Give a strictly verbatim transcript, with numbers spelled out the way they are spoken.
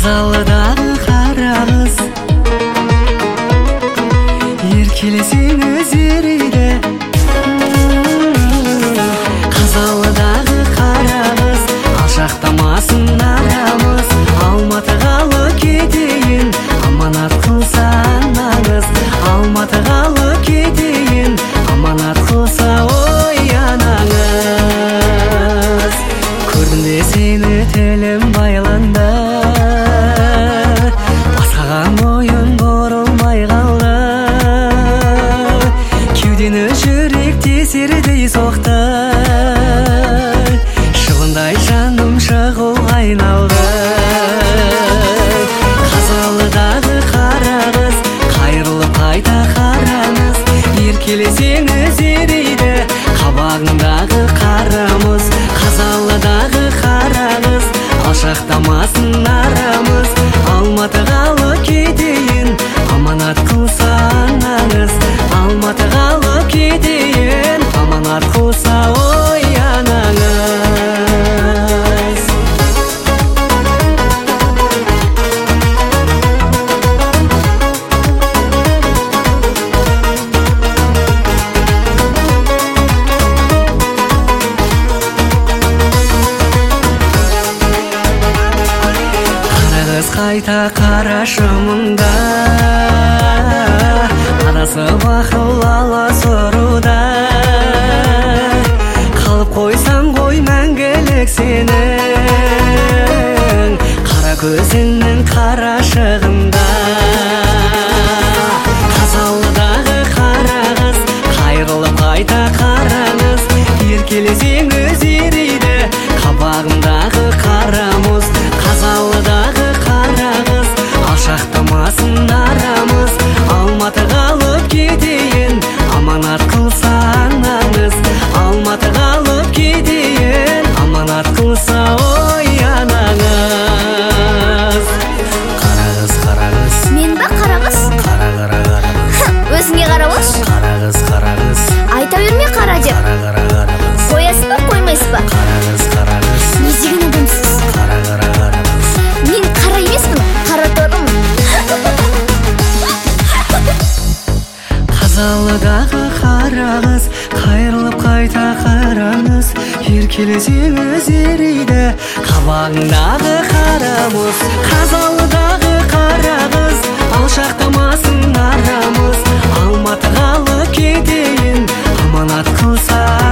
Қазалыдағы қарағыз еркелесең өзерейді. Қазалыдағы қарағыз алшақтамасын арамыз. Алматыға алып кетейін, аманат қылсаң аңыз. Алматыға алып кетейін, аманат қылса ой анаңыз. Көрдім де сені тілім байланды, басқаға мойын бұрылмай қалды. Кеудені жүрек тесердей соқты, шыбындай жаным шығыл айналды. Қазалыдағы қарағыз қайрылып қайта қараңыз. Еркелесең өзерейді қабағыңдағы қарамыз. Қазалыдағы қарағыз алшақтамасын арамыз. Алматыға алып кетейін, аманат қылсаң аңыз. Алматыға алып кетейін, аманат қылса ой анаңыз. Қарағыз қайта қарашы мұнда, анасы бақыл аласұруда. Қалып қойсам ғой мәңгілік сенің, қара көзіңнің қарашығында. Қазалыдағы қарағыз қайрылып қайта қараңыз. Еркелесең өзерейді қабағымдағы қарамыз. Қазалыдағы қарағыз алшақтамасын арамыз. Алматыға алып кетейін, аманат қылсаң аңыз. Алматыға алып кетейін, аманат қылса ой анаңыз. Қарағыз, қарағыз. Мен ба қарағыз? Қара, қара, қарағыз. Өзіңе қарап алшы. Қарағыз, қарағыз. Айта берме қара деп. Қара, қара, қарағыз. Қоясыз ба, қоймайсыз ба? Қарағыз, қарағыз. Не деген адамсыз? Қара, қара, қарағыз. Мен қара емеспін, қара торымын. Қазалыдағы қарағыз қайрылып қайта қараңыз. Еркелесең өзерейді қабағыңдағы қарамыз. Қазалыдағы қарағыз алшақтамасын арамыз. Алматыға алып кетейін, аманат қылса